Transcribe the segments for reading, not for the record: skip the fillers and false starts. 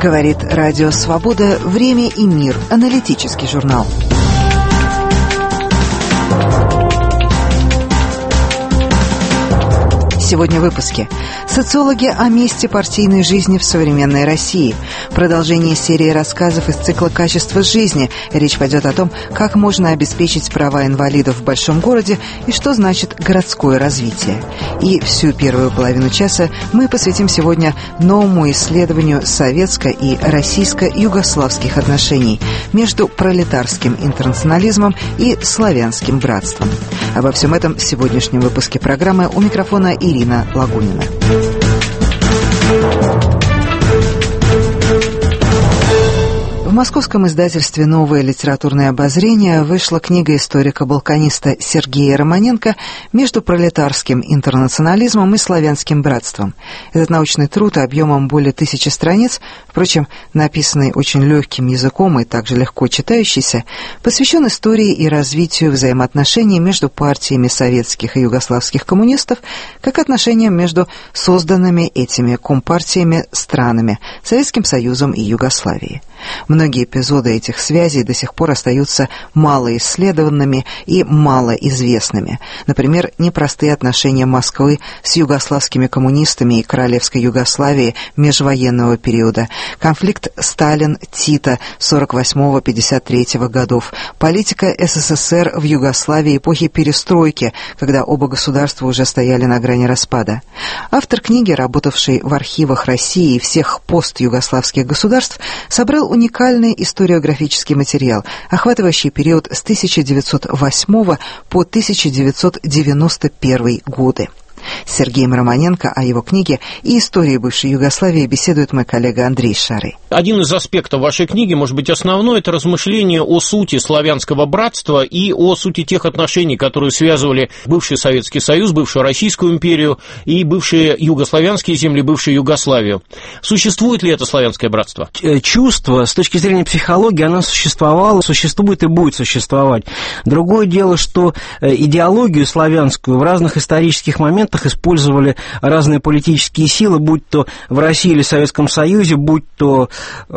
Говорит Радио Свобода. Время и мир. Аналитический журнал. Сегодня в выпуске. Социологи о месте партийной жизни в современной России. Продолжение серии рассказов из цикла «Качество жизни». Речь пойдет о том, как можно обеспечить права инвалидов в большом городе и что значит городское развитие. И всю первую половину часа мы посвятим сегодня новому исследованию советско- и российско-югославских отношений между пролетарским интернационализмом и славянским братством. Обо всем этом в сегодняшнем выпуске программы. У микрофона Ирина Лагунина. В московском издательстве «Новое литературное обозрение» вышла книга историка-балканиста Сергея Романенко «Между пролетарским интернационализмом и славянским братством». Этот научный труд объемом более 1000 страниц, впрочем, написанный очень легким языком и также легко читающийся, посвящен истории и развитию взаимоотношений между партиями советских и югославских коммунистов, как отношениям между созданными этими компартиями странами, Советским Союзом и Югославией. Многие эпизоды этих связей до сих пор остаются малоисследованными и малоизвестными. Например, непростые отношения Москвы с югославскими коммунистами и королевской Югославией межвоенного периода, конфликт Сталин-Тита 48-53 годов, политика СССР в Югославии эпохи перестройки, когда оба государства уже стояли на грани распада. Автор книги, работавший в архивах России и всех постюгославских государств, собрал уникальный историографический материал, охватывающий период с 1908 по 1991 годы. С Сергеем Романенко о его книге и истории бывшей Югославии беседует мой коллега Андрей Шарый. Один из аспектов вашей книги, может быть, основной, это размышление о сути славянского братства и о сути тех отношений, которые связывали бывший Советский Союз, бывшую Российскую империю и бывшие югославянские земли, бывшую Югославию. Существует ли это славянское братство? Чувство, с точки зрения психологии, оно существовало, существует и будет существовать. Другое дело, что идеологию славянскую в разных исторических моментах использовали разные политические силы, будь то в России или Советском Союзе, будь то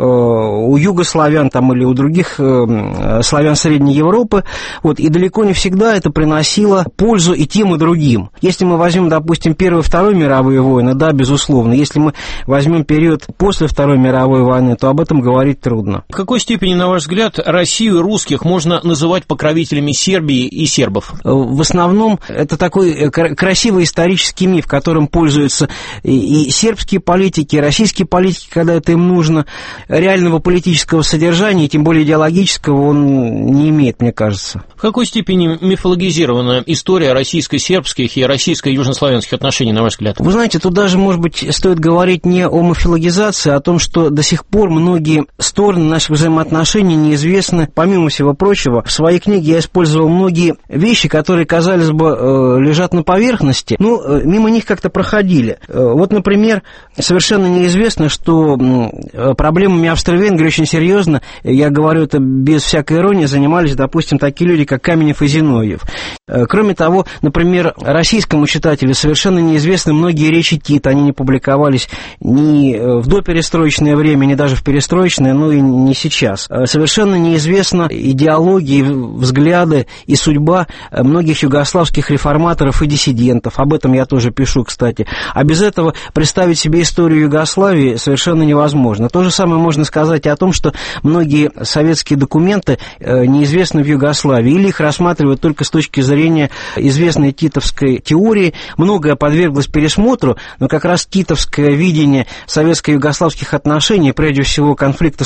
у югославян там, или у других славян Средней Европы. Вот, и далеко не всегда это приносило пользу и тем, и другим. Если мы возьмем, допустим, Первую и Вторую мировые войны, да, безусловно. Если мы возьмем период после Второй мировой войны, то об этом говорить трудно. В какой степени, на ваш взгляд, Россию и русских можно называть покровителями Сербии и сербов? В основном это такой красивый исторический миф, которым пользуются и сербские политики, и российские политики, когда это им нужно. Реального политического содержания, тем более идеологического, он не имеет, мне кажется. В какой степени мифологизирована история российско-сербских и российско-южнославянских отношений, на ваш взгляд? Вы знаете, тут даже, может быть, стоит говорить не о мифологизации, а о том, что до сих пор многие стороны наших взаимоотношений неизвестны. Помимо всего прочего, в своей книге я использовал многие вещи, которые, казалось бы, лежат на поверхности, но мимо них как-то проходили. Вот, например, совершенно неизвестно, что проблемами Австро-Венгрии очень серьезно, я говорю это без всякой иронии, занимались, допустим, такие люди, как Каменев и Зиновьев. Кроме того, например, российскому читателю совершенно неизвестны многие речи Тита, они не публиковались ни в доперестроечное время, ни даже в перестроечное, но и не сейчас. Совершенно неизвестна идеология, взгляды и судьба многих югославских реформаторов и диссидентов. Об этом я тоже пишу, кстати. А без этого представить себе историю Югославии совершенно невозможно. То же самое можно сказать и о том, что многие советские документы неизвестны в Югославии, или их рассматривают только с точки зрения известной титовской теории. Многое подверглось пересмотру, но как раз титовское видение советско-югославских отношений, прежде всего конфликта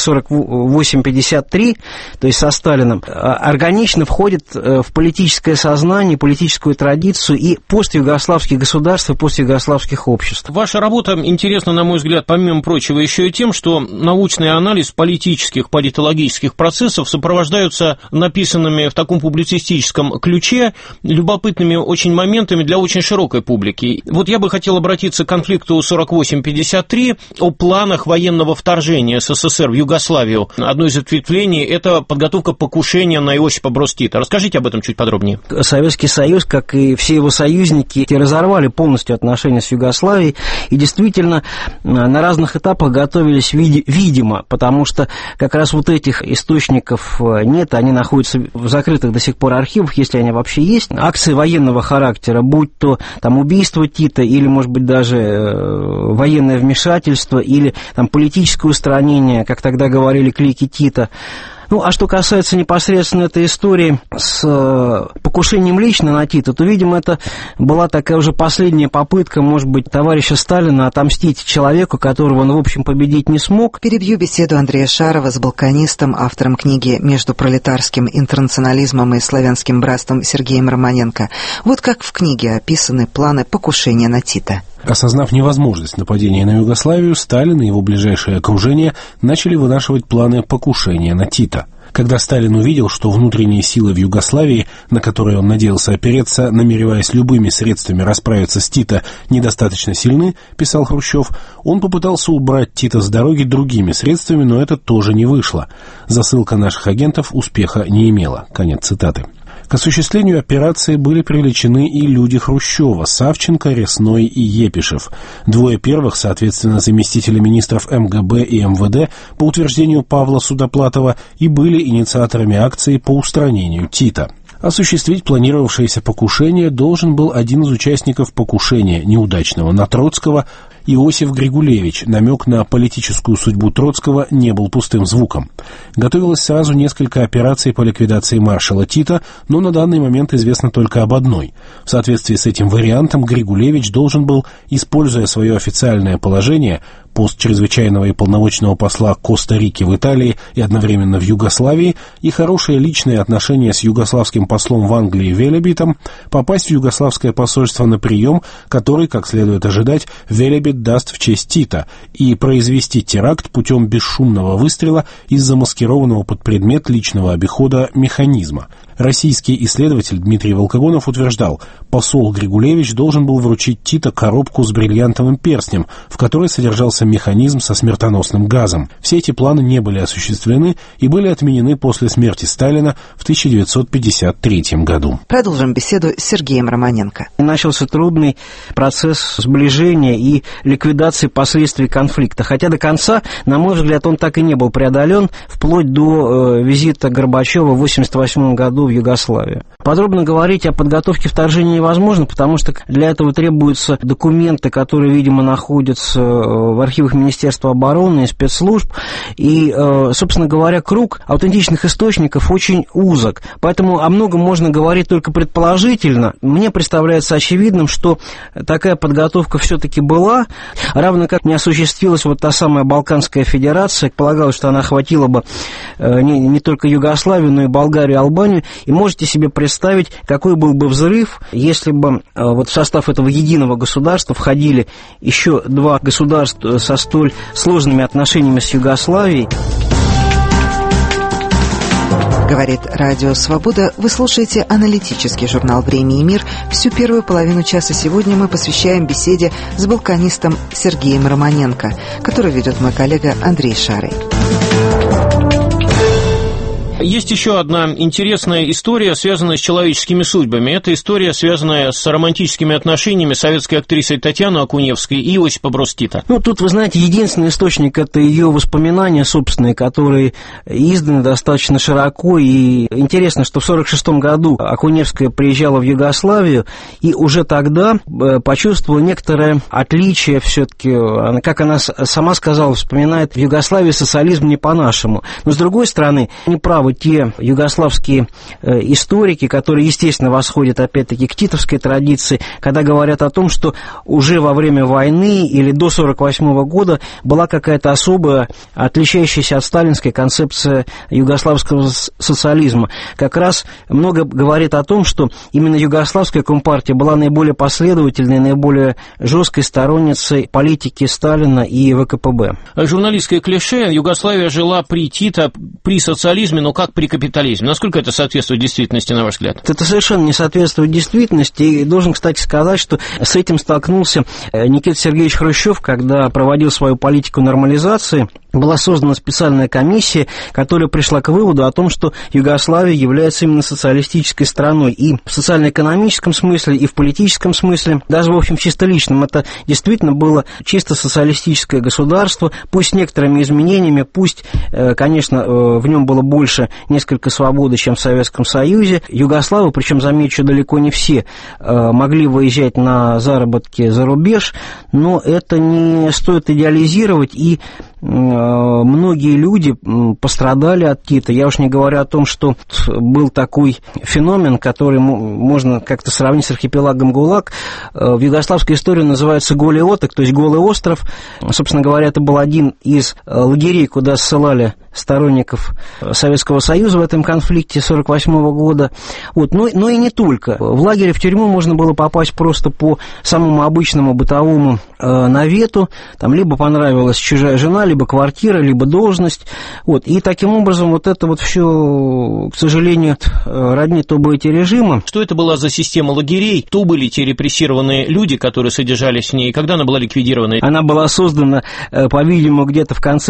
48-53, то есть со Сталином, органично входит в политическое сознание, политическую традицию и постюгославских государств и постюгославских обществ. Ваша работа интересна, на мой взгляд, помимо прочего, еще и тем, что научный анализ политических, политологических процессов сопровождаются написанными в таком публицистическом ключе любопытными очень моментами для очень широкой публики. Вот я бы хотел обратиться к конфликту 48-53, о планах военного вторжения СССР в Югославию. Одно из ответвлений – это подготовка покушения на Иосипа Броз Тита. Расскажите об этом чуть подробнее. Советский Союз, как и все его союзники, разорвали полностью отношения с Югославией и действительно на разных этапах готовились, видимо, потому что как раз вот этих источников нет, они находятся в закрытых до сих пор архивах, если они вообще есть. Акции военного характера, будь то там убийство Тита или, может быть, даже военное вмешательство или там политическое устранение, как тогда говорили, клики Тита. Ну, а что касается непосредственно этой истории с покушением лично на Тита, то, видимо, это была такая уже последняя попытка, может быть, товарища Сталина отомстить человеку, которого он, в общем, победить не смог. Перебью беседу Андрея Шарова с балканистом, автором книги «Между пролетарским интернационализмом и славянским братством» Сергеем Романенко. Вот как в книге описаны планы покушения на Тита. Осознав невозможность нападения на Югославию, Сталин и его ближайшее окружение начали вынашивать планы покушения на Тита. Когда Сталин увидел, что внутренние силы в Югославии, на которые он надеялся опереться, намереваясь любыми средствами расправиться с Тита, недостаточно сильны, писал Хрущев, он попытался убрать Тита с дороги другими средствами, но это тоже не вышло. Засылка наших агентов успеха не имела. Конец цитаты. К осуществлению операции были привлечены и люди Хрущева – Савченко, Ресной и Епишев. Двое первых, соответственно, заместители министров МГБ и МВД, по утверждению Павла Судоплатова, и были инициаторами акции по устранению Тита. Осуществить планировавшееся покушение должен был один из участников покушения, неудачного, на Троцкого, Иосиф Григулевич. Намек на политическую судьбу Троцкого не был пустым звуком. Готовилось сразу несколько операций по ликвидации маршала Тита, но на данный момент известно только об одной. В соответствии с этим вариантом Григулевич должен был, используя свое официальное положение, пост чрезвычайного и полномочного посла Коста-Рики в Италии и одновременно в Югославии, и хорошие личные отношения с югославским послом в Англии Велебитом, попасть в югославское посольство на прием, который, как следует ожидать, Велебит даст в честь Тита, и произвести теракт путем бесшумного выстрела из замаскированного под предмет личного обихода механизма. Российский исследователь Дмитрий Волкогонов утверждал, посол Григулевич должен был вручить Тита коробку с бриллиантовым перстнем, в которой содержался механизм со смертоносным газом. Все эти планы не были осуществлены и были отменены после смерти Сталина в 1953 году. Продолжим беседу с Сергеем Романенко. Начался трудный процесс сближения и ликвидации последствий конфликта. Хотя до конца, на мой взгляд, он так и не был преодолен, вплоть до визита Горбачева в 1988 году в Югославию. Подробно говорить о подготовке вторжения невозможно, потому что для этого требуются документы, которые, видимо, находятся в архивах Министерства обороны и спецслужб. И, собственно говоря, круг аутентичных источников очень узок. Поэтому о многом можно говорить только предположительно. Мне представляется очевидным, что такая подготовка все-таки была, равно как не осуществилась вот та самая Балканская федерация. Полагалось, что она охватила бы не только Югославию, но и Болгарию и Албанию. И можете себе представить, какой был бы взрыв, если бы вот в состав этого единого государства входили еще два государства со столь сложными отношениями с Югославией. Говорит Радио Свобода. Вы слушаете аналитический журнал «Время и мир». Всю первую половину часа сегодня мы посвящаем беседе с балканистом Сергеем Романенко, который ведет мой коллега Андрей Шарый. Есть еще одна интересная история, связанная с человеческими судьбами. Это история, связанная с романтическими отношениями советской актрисы Татьяны Акуневской и Иосипа Брос Тита. Ну, тут, вы знаете, единственный источник – это ее воспоминания собственные, которые изданы достаточно широко. И интересно, что в 1946 году Акуневская приезжала в Югославию, и уже тогда почувствовала некоторое отличие все-таки. Как она сама сказала, вспоминает, в Югославии социализм не по-нашему. Но, с другой стороны, неправы те югославские историки, которые, естественно, восходят, опять-таки, к титовской традиции, когда говорят о том, что уже во время войны или до 1948 года была какая-то особая, отличающаяся от сталинской концепция югославского социализма. Как раз много говорит о том, что именно югославская компартия была наиболее последовательной, наиболее жесткой сторонницей политики Сталина и ВКПБ. Журналистское клише: Югославия жила при Тита, при социализме, но как при капитализме. Насколько это соответствует действительности, на ваш взгляд? Это совершенно не соответствует действительности. И должен, кстати, сказать, что с этим столкнулся Никита Сергеевич Хрущев, когда проводил свою политику нормализации была создана специальная комиссия, которая пришла к выводу о том, что Югославия является именно социалистической страной и в социально-экономическом смысле, и в политическом смысле, даже, в общем, чисто личном. Это действительно было чисто социалистическое государство, пусть с некоторыми изменениями, пусть, конечно, в нем было больше несколько свободы, чем в Советском Союзе. Югославы, причем, замечу, далеко не все, могли выезжать на заработки за рубеж, но это не стоит идеализировать, и многие люди пострадали от Тита. Я уж не говорю о том, что был такой феномен, который можно как-то сравнить с архипелагом ГУЛАГ. В югославской истории называется Голый Оток, то есть Голый остров. Собственно говоря, это был один из лагерей, куда ссылали сторонников Советского Союза в этом конфликте 1948 года. Вот. Но и не только. В лагере, в тюрьму можно было попасть просто по самому обычному бытовому навету. Там либо понравилась чужая жена, либо квартира, либо должность. Вот. И таким образом вот это вот все, к сожалению, роднит оба эти режима. Что это была за система лагерей? Кто были те репрессированные люди, которые содержались в ней? Когда она была ликвидирована? Она была создана, по-видимому, где-то в конце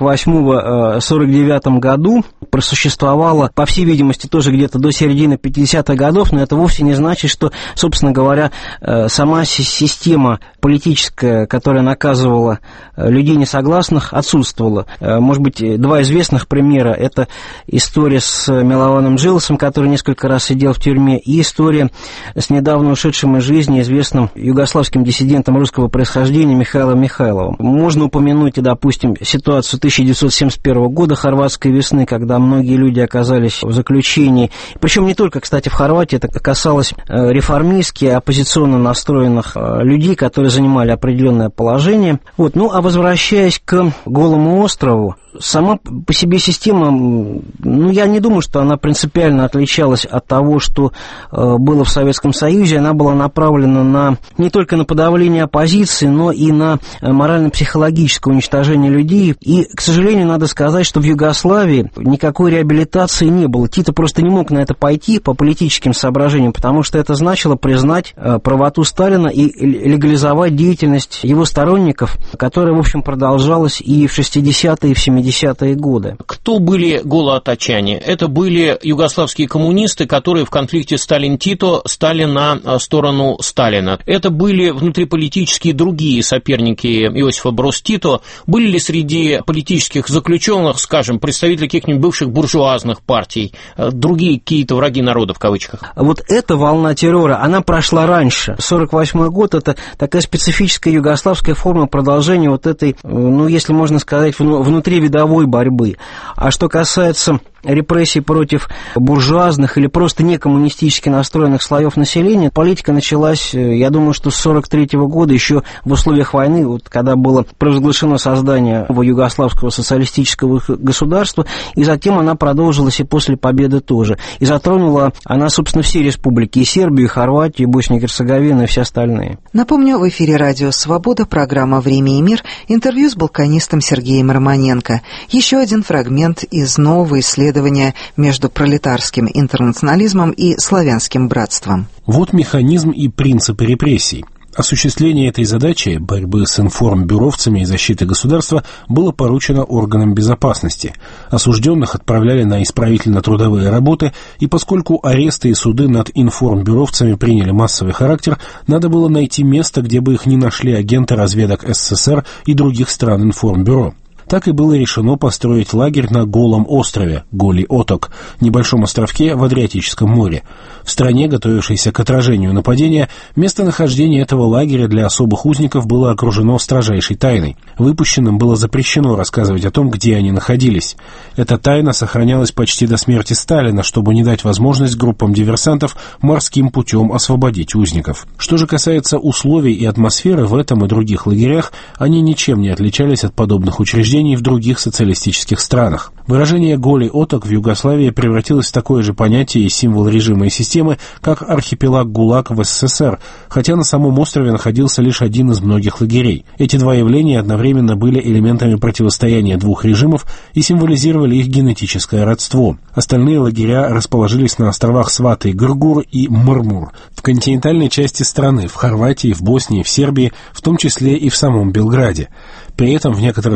1948-1949 году. Просуществовала, по всей видимости, тоже где-то до середины 50-х годов, но это вовсе не значит, что, собственно говоря, сама система политическая, которая наказывала людей несогласных, отсутствовала. Может быть, два известных примера – это история с Милованом Джилосом, который несколько раз сидел в тюрьме, и история с недавно ушедшим из жизни известным югославским диссидентом русского происхождения Михаилом Михайловым. Можно упомянуть и, допустим, ситуацию 1971 года, хорватской весны, когда многие люди оказались в заключении. Причем не только, кстати, в Хорватии, это касалось реформистски, оппозиционно настроенных людей, которые занимали определенное положение. Вот. Ну, а возвращаясь к Голому острову, сама по себе система, ну, я не думаю, что она принципиально отличалась от того, что было в Советском Союзе. Она была направлена не только на подавление оппозиции, но и на морально-психологическое уничтожение людей. И, к сожалению, надо сказать, что в Югославии никакой реабилитации не было. Тито просто не мог на это пойти по политическим соображениям, потому что это значило признать правоту Сталина и легализовать деятельность его сторонников, которая, в общем, продолжалась и в 60-е, и в 70-е годы. Кто были голоотачане? Это были югославские коммунисты, которые в конфликте Сталин-Тито стали на сторону Сталина. Это были внутриполитические другие соперники Иосифа Брос Тито. Были ли среди политических заключенных, скажем, представители каких-нибудь бывших буржуазных партий, другие какие-то враги народа в кавычках? Вот эта волна террора, она прошла раньше. 1948 год – это такая специфическая югославская форма продолжения вот этой, ну, если можно сказать, внутривидовой борьбы. А что касается репрессий против буржуазных или просто некоммунистически настроенных слоев населения, политика началась, я думаю, что с 1943 года, еще в условиях войны, вот, когда было провозглашено создание югославского социалистического государства, и затем она продолжилась и после победы тоже. И затронула она, собственно, все республики, и Сербию, и Хорватию, и Боснию и Герцеговину, и все остальные. Напомню, в эфире «Радио Свобода», программа «Время и мир», интервью с балканистом Сергеем Романенко. Еще один фрагмент из нового исследования между пролетарским интернационализмом и славянским братством. Вот механизм и принципы репрессий. Осуществление этой задачи, борьбы с информбюровцами и защиты государства, было поручено органам безопасности. Осужденных отправляли на исправительно-трудовые работы, и поскольку аресты и суды над информбюровцами приняли массовый характер, надо было найти место, где бы их не нашли агенты разведок СССР и других стран информбюро. Так и было решено построить лагерь на Голом острове, Голый Оток, небольшом островке в Адриатическом море. В стране, готовившейся к отражению нападения, местонахождение этого лагеря для особых узников было окружено строжайшей тайной. Выпущенным было запрещено рассказывать о том, где они находились. Эта тайна сохранялась почти до смерти Сталина, чтобы не дать возможность группам диверсантов морским путем освободить узников. Что же касается условий и атмосферы в этом и других лагерях, они ничем не отличались от подобных учреждений в других социалистических странах. Выражение «Голый Оток» в Югославии превратилось в такое же понятие и символ режима и системы, как архипелаг ГУЛАГ в СССР, хотя на самом острове находился лишь один из многих лагерей. Эти два явления одновременно были элементами противостояния двух режимов и символизировали их генетическое родство. Остальные лагеря расположились на островах Сваты, Гргур и Мрмур, в континентальной части страны, в Хорватии, в Боснии, в Сербии, в том числе и в самом Белграде. При этом в некоторых случаях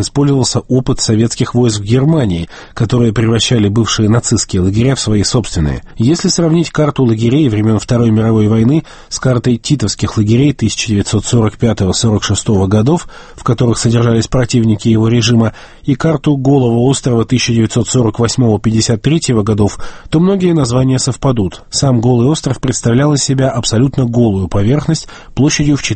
использовался опыт советских войск в Германии, которые превращали бывшие нацистские лагеря в свои собственные. Если сравнить карту лагерей времен Второй мировой войны с картой титовских лагерей 1945-46 годов, в которых содержались противники его режима, и карту Голого острова 1948-53 годов, то многие названия совпадут. Сам Голый остров представлял из себя абсолютно голую поверхность площадью в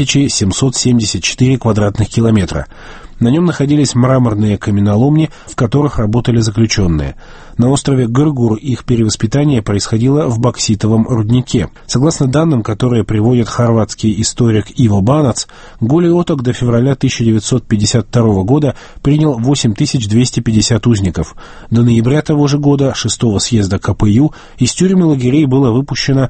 4774 квадратных километра. На нем находились мраморные каменоломни, в которых работали заключенные. На острове Гыргур их перевоспитание происходило в бокситовом руднике. Согласно данным, которые приводит хорватский историк Иво Банац, Голый оток до февраля 1952 года принял 8250 узников. До ноября того же года, 6-го съезда КПЮ, из тюрем и лагерей было выпущено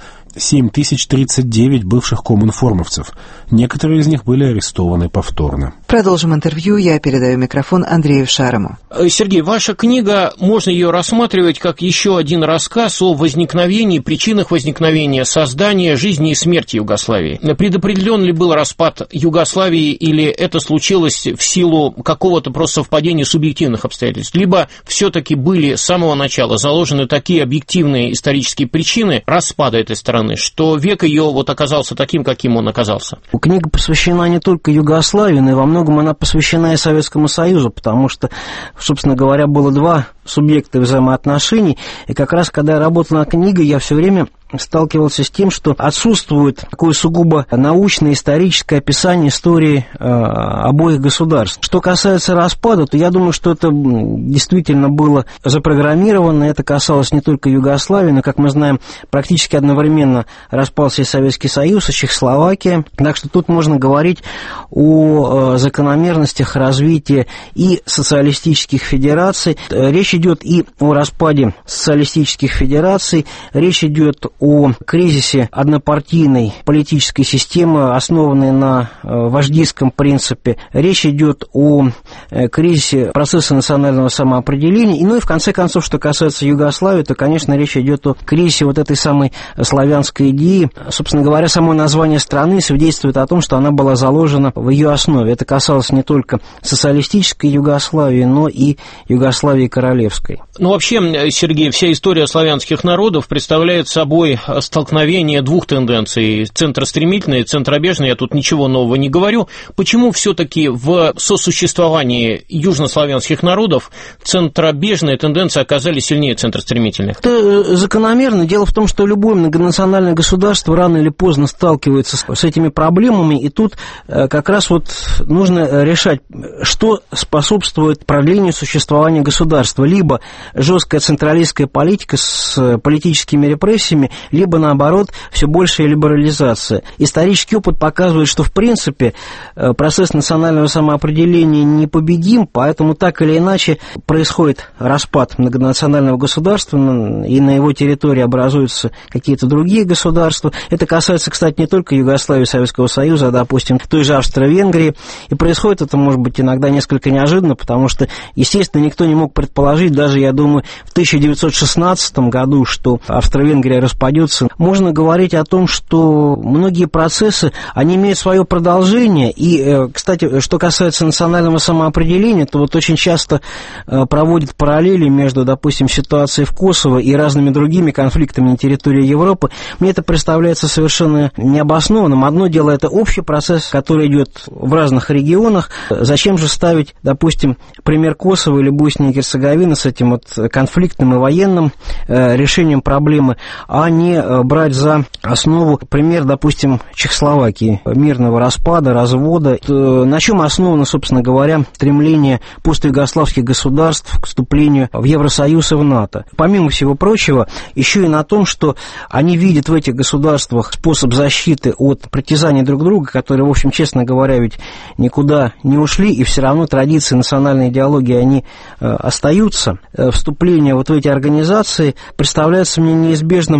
7039 бывших коминформовцев. Некоторые из них были арестованы повторно. Продолжим интервью. Я передаю микрофон Андрею Шарому. Сергей, ваша книга, можно ее рассматривать как еще один рассказ о возникновении, причинах возникновения, создания, жизни и смерти Югославии. Предопределен ли был распад Югославии, или это случилось в силу какого-то просто совпадения субъективных обстоятельств? Либо все-таки были с самого начала заложены такие объективные исторические причины распада этой страны, что век ее вот оказался таким, каким он оказался? Книга посвящена не только Югославии, но и во многом она посвящена и Советскому Союзу, потому что, собственно говоря, было два субъекта взаимоотношений, и как раз, когда я работал над книгой, я все время сталкивался с тем, что отсутствует такое сугубо научное, историческое описание истории обоих государств. Что касается распада, то я думаю, что это действительно было запрограммировано, это касалось не только Югославии, но, как мы знаем, практически одновременно распался и Советский Союз, и Чехословакия, так что тут можно говорить о закономерностях развития и социалистических федераций. Речь идет и о распаде социалистических федераций, речь идет о кризисе однопартийной политической системы, основанной на вождийском принципе. Речь идет о кризисе процесса национального самоопределения. И, ну и в конце концов, что касается Югославии, то, конечно, речь идет о кризисе вот этой самой славянской идеи. Собственно говоря, само название страны свидетельствует о том, что она была заложена в ее основе. Это касалось не только социалистической Югославии, но и Югославии королевской. Ну, вообще, Сергей, вся история славянских народов представляет собой столкновение двух тенденций: центростремительной и центробежной. Я тут ничего нового не говорю. Почему все-таки в сосуществовании южнославянских народов центробежные тенденции оказались сильнее центростремительных? Это закономерно. Дело в том, что любое многонациональное государство рано или поздно сталкивается с этими проблемами, и тут как раз вот нужно решать, что способствует продлению существования государства. Либо жесткая централистская политика с политическими репрессиями, либо, наоборот, все большая либерализация. Исторический опыт показывает, что, в принципе, процесс национального самоопределения непобедим, поэтому так или иначе происходит распад многонационального государства, и на его территории образуются какие-то другие государства. Это касается, кстати, не только Югославии, Советского Союза, а, допустим, той же Австро-Венгрии. И происходит это, может быть, иногда несколько неожиданно, потому что, естественно, никто не мог предположить, даже, я думаю, в 1916 году, что Австро-Венгрия распадется. Можно говорить о том, что многие процессы, они имеют свое продолжение. И, кстати, что касается национального самоопределения, то вот очень часто проводят параллели между, допустим, ситуацией в Косово и разными другими конфликтами на территории Европы. Мне это представляется совершенно необоснованным. Одно дело — это общий процесс, который идет в разных регионах. Зачем же ставить, допустим, пример Косово или Боснии и Герцеговины с этим вот конфликтным и военным решением проблемы, а не брать за основу пример, допустим, Чехословакии, мирного распада, развода. На чем основано, собственно говоря, стремление постюгославских государств к вступлению в Евросоюз и в НАТО. Помимо всего прочего, еще и на том, что они видят в этих государствах способ защиты от притязаний друг друга, которые, в общем, честно говоря, ведь никуда не ушли, и все равно традиции национальной идеологии, они остаются. Вступление вот в эти организации представляется мне неизбежным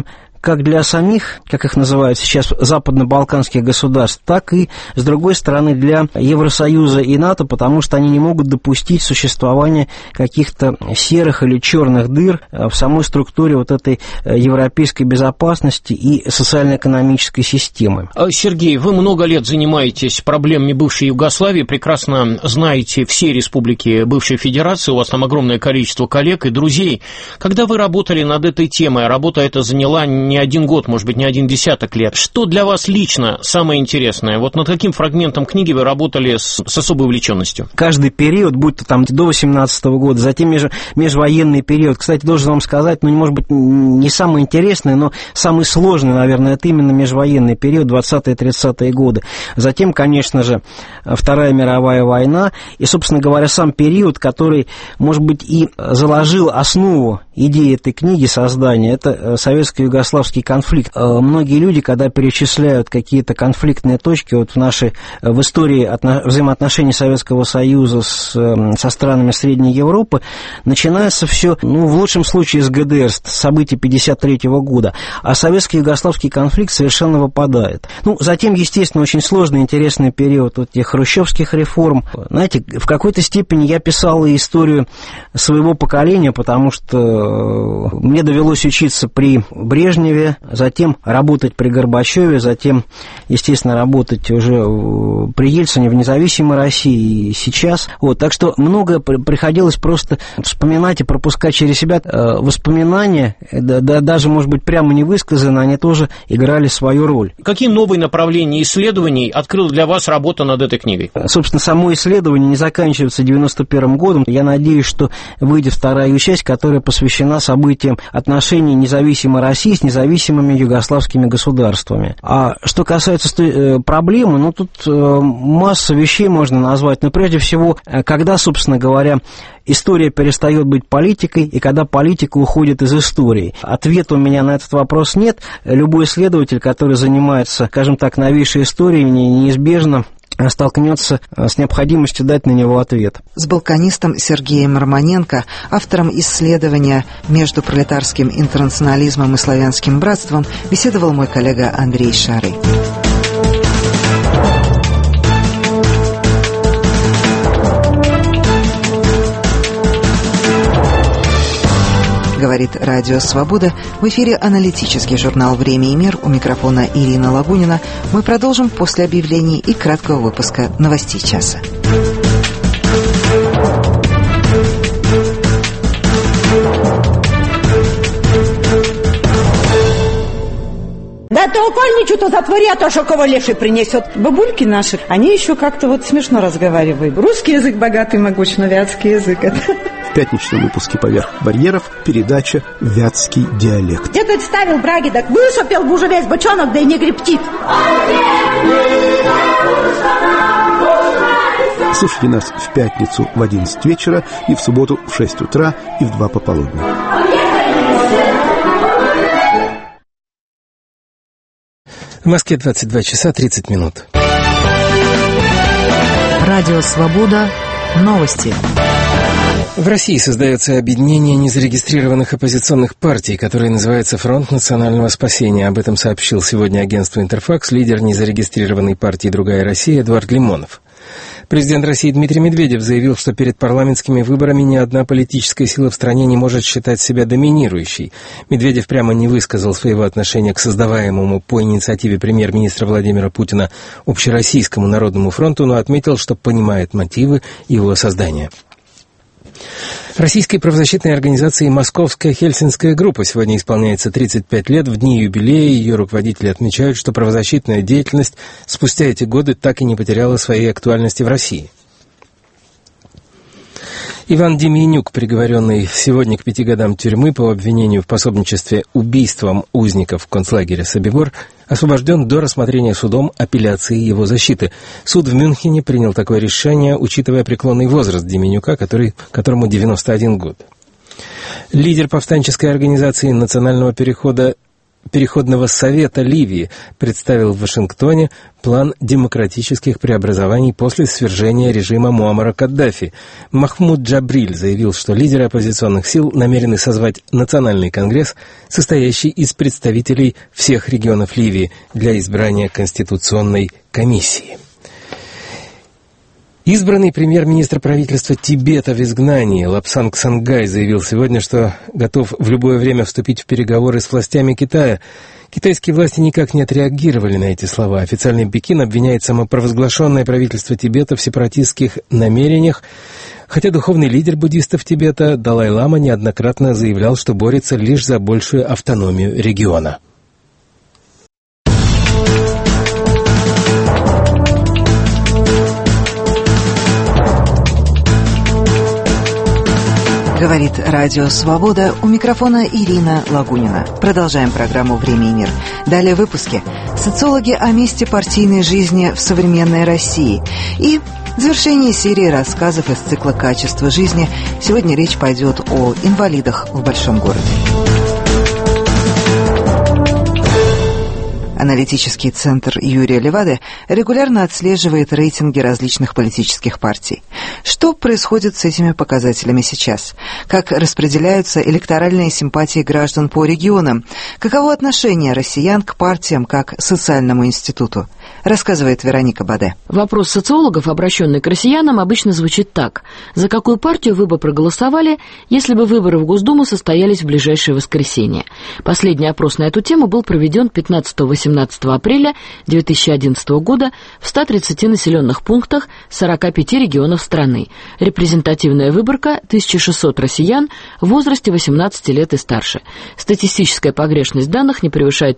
как для самих, как их называют сейчас, западно-балканских государств, так и, с другой стороны, для Евросоюза и НАТО, потому что они не могут допустить существования каких-то серых или черных дыр в самой структуре вот этой европейской безопасности и социально-экономической системы. Сергей, вы много лет занимаетесь проблемами бывшей Югославии, прекрасно знаете все республики бывшей Федерации, у вас там огромное количество коллег и друзей. Когда вы работали над этой темой, работа эта заняла не один год, может быть, не один десяток лет, что для вас лично самое интересное? Вот над каким фрагментом книги вы работали с особой увлеченностью? Каждый период, будь то там до 18 года, затем межвоенный период, кстати, должен вам сказать, может быть, не самый интересный, но самый сложный, наверное, это именно межвоенный период, 20-30-е годы. Затем, конечно же, Вторая мировая война и, собственно говоря, сам период, который, может быть, и заложил основу идеи этой книги создания, это советско-югославский конфликт. Многие люди, когда перечисляют какие-то конфликтные точки вот в истории взаимоотношений Советского Союза со странами Средней Европы, начинается все, в лучшем случае, с ГДР, с событий 1953 года, а советско-югославский конфликт совершенно выпадает. Затем, естественно, очень сложный, интересный период вот этих хрущевских реформ. Знаете, в какой-то степени я писал и историю своего поколения, потому что мне довелось учиться при Брежневе, затем работать при Горбачеве, затем, естественно, работать уже при Ельцине в независимой России и сейчас. Так что многое приходилось просто вспоминать и пропускать через себя. Воспоминания, даже, может быть, прямо не высказаны, они тоже играли свою роль. Какие новые направления исследований открыла для вас работа над этой книгой? Собственно, само исследование не заканчивается 91 годом. Я надеюсь, что выйдет вторая ее часть, которая посвящена событиям отношений независимой России с независимыми югославскими государствами. А что касается проблемы, тут масса вещей можно назвать. Но прежде всего, когда, собственно говоря, история перестает быть политикой, и когда политика уходит из истории. Ответа у меня на этот вопрос нет. Любой исследователь, который занимается, скажем так, новейшей историей, неизбежно столкнется с необходимостью дать на него ответ. С балканистом Сергеем Романенко, автором исследования «Между пролетарским интернационализмом и славянским братством», беседовал мой коллега Андрей Шарый. Говорит Радио Свобода. В эфире аналитический журнал «Время и мир». У микрофона Ирина Лагунина. Мы продолжим после объявлений и краткого выпуска новостей часа. Да ты укольничу, то затвори, а то что кого леший принесет. Бабульки наши, они еще как-то смешно разговаривают. Русский язык богатый, могуч, но вятский язык это... В пятничном выпуске «Поверх барьеров» передача «Вятский диалект». Где ты ставил браги, так высопел бы уже весь бочонок, да и не гребтит. Слушайте нас в пятницу в 11 вечера и в субботу в 6 утра и в 2 пополудни. В Москве 22 часа 30 минут. Радио «Свобода». Новости. В России создается объединение незарегистрированных оппозиционных партий, которое называется «Фронт национального спасения». Об этом сообщил сегодня агентству «Интерфакс» лидер незарегистрированной партии «Другая Россия» Эдуард Лимонов. Президент России Дмитрий Медведев заявил, что перед парламентскими выборами ни одна политическая сила в стране не может считать себя доминирующей. Медведев прямо не высказал своего отношения к создаваемому по инициативе премьер-министра Владимира Путина Общероссийскому народному фронту, но отметил, что понимает мотивы его создания. Российской правозащитной организации «Московская Хельсинская группа» сегодня исполняется 35 лет. В дни юбилея ее руководители отмечают, что правозащитная деятельность спустя эти годы так и не потеряла своей актуальности в России. Иван Деменюк, приговоренный сегодня к 5 годам тюрьмы по обвинению в пособничестве убийствам узников концлагеря Собибор, освобожден до рассмотрения судом апелляции его защиты. Суд в Мюнхене принял такое решение, учитывая преклонный возраст Деменюка, которому 91 год. Лидер повстанческой организации национального перехода Переходного совета Ливии представил в Вашингтоне план демократических преобразований после свержения режима Муаммара Каддафи. Махмуд Джабриль заявил, что лидеры оппозиционных сил намерены созвать национальный конгресс, состоящий из представителей всех регионов Ливии, для избрания конституционной комиссии. Избранный премьер-министр правительства Тибета в изгнании Лапсан Ксангай заявил сегодня, что готов в любое время вступить в переговоры с властями Китая. Китайские власти никак не отреагировали на эти слова. Официальный Пекин обвиняет самопровозглашенное правительство Тибета в сепаратистских намерениях, хотя духовный лидер буддистов Тибета Далай-лама неоднократно заявлял, что борется лишь за большую автономию региона. Говорит Радио Свобода, у микрофона Ирина Лагунина. Продолжаем программу «Время и мир». Далее в выпуске. Социологи о месте партийной жизни в современной России. И в завершении серии рассказов из цикла «Качество жизни» сегодня речь пойдет о инвалидах в большом городе. Аналитический центр Юрия Левады регулярно отслеживает рейтинги различных политических партий. Что происходит с этими показателями сейчас? Как распределяются электоральные симпатии граждан по регионам? Каково отношение россиян к партиям как к социальному институту? Рассказывает Вероника Баде. Вопрос социологов, обращенный к россиянам, обычно звучит так. За какую партию вы бы проголосовали, если бы выборы в Госдуму состоялись в ближайшее воскресенье? Последний опрос на эту тему был проведен 15-18 апреля 2011 года в 130 населенных пунктах 45 регионов страны. Репрезентативная выборка – 1600 россиян в возрасте 18 лет и старше. Статистическая погрешность данных не превышает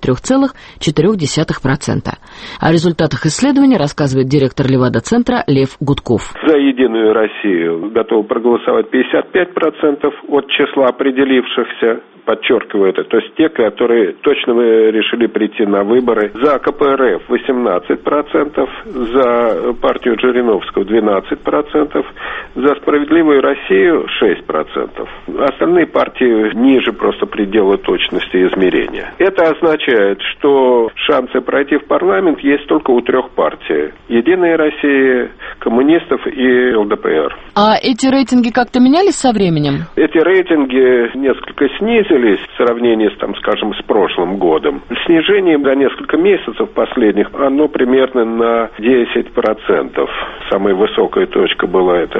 3,4%. О результатах исследования рассказывает директор Левада-центра Лев Гудков. За «Единую Россию» готовы проголосовать 55% от числа определившихся. Подчеркиваю это, то есть те, которые точно решили прийти на выборы. За КПРФ 18%, за партию Жириновского 12%, за «Справедливую Россию» 6%. Остальные партии ниже просто предела точности измерения. Это означает, что шансы пройти в парламент есть только у трех партий. «Единая Россия», коммунистов и ЛДПР. А эти рейтинги как-то менялись со временем? Эти рейтинги несколько снизились в сравнении с прошлым годом. Снижение за несколько месяцев последних, оно примерно на 10%. Самая высокая точка была это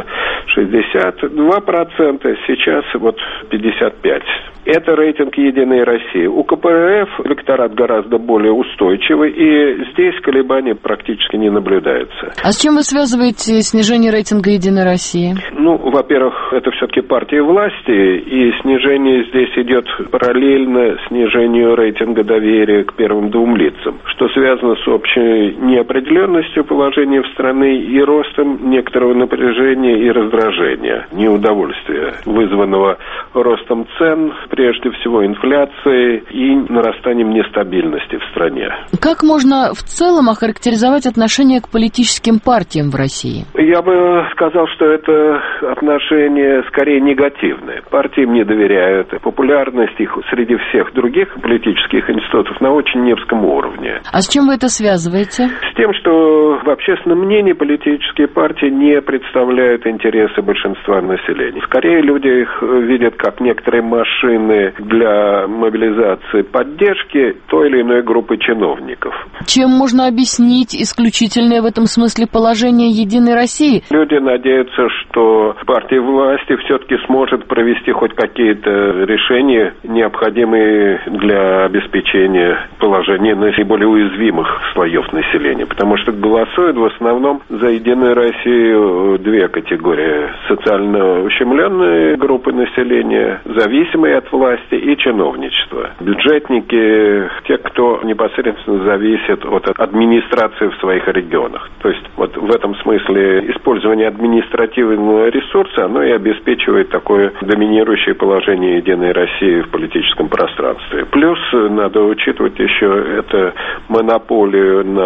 62%, сейчас 55%. Это рейтинг «Единой России». У КПРФ электорат гораздо более устойчивый, и здесь колебаний практически не наблюдается. А с чем вы связываете снижение рейтинга «Единой России»? Во-первых, это все-таки партия власти, и снижение здесь идет параллельно снижению рейтинга доверия к первым двум лицам, что связано с общей неопределенностью положения в стране и ростом некоторого напряжения и раздражения, неудовольствия, вызванного ростом цен, прежде всего инфляцией и нарастанием нестабильности в стране. Как можно в целом охарактеризовать отношение к политическим партиям в России? Я бы сказал, что это отношение скорее негативное. Партиям не доверяют. Популярность их среди всех других политических институтов на очень низком уровне. А с чем вы это связываете? С тем, что в общественном мнении политические партии не представляют интересы большинства населения. Скорее люди их видят как некоторые машины для мобилизации поддержки той или иной группы чиновников. Чем можно объяснить исключительное в этом смысле положение «Единой России»? Люди надеются, что партия власти все-таки сможет провести хоть какие-то решения, необходимые для обеспечения положения наиболее уязвимых слоев населения. Потому что голосуют в основном за «Единую Россию» две категории. Социально ущемленные группы населения, зависимые от власти, и чиновничество. Бюджетники, те, кто непосредственно зависит от администрации в своих регионах. То есть в этом смысле использование административного ресурса, оно и обеспечивает такое доминирующее положение «Единой России» в политическом пространстве. Плюс надо учитывать еще это монополию на